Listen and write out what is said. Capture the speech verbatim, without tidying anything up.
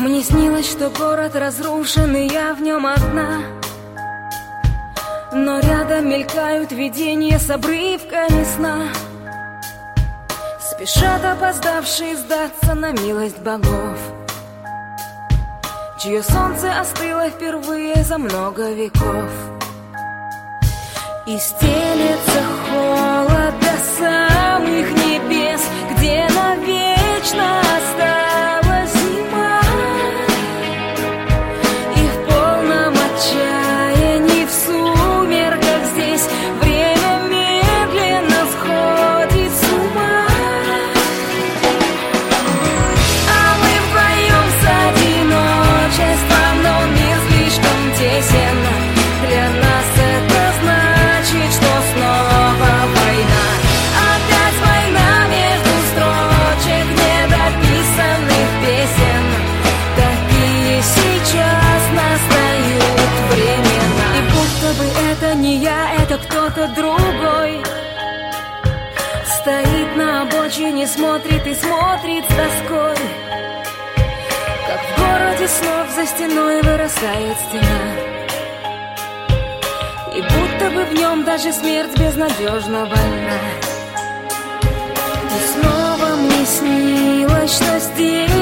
Мне снилось, что город разрушен, и я в нем одна. Но рядом мелькают видения с обрывками сна. Спешат опоздавшие сдаться на милость богов, чье солнце остыло впервые за много веков. И стелется холод до самых небес, где навечно осталась зима. И в полном отчаянии, в сумерках здесь время медленно сходит с ума. А мы вдвоем с одиночеством, но мир слишком тесен для нас. Это значит, что снова война. Опять война между строчек недописанных песен. Такие сейчас настают времена. И будто бы это не я, это кто-то другой. Стоит на обочине, смотрит и смотрит с тоской. Как в городе снов за стеной вырастает стена. И будто бы в нем даже смерть безнадежно больна. И снова мне снилось, что здесь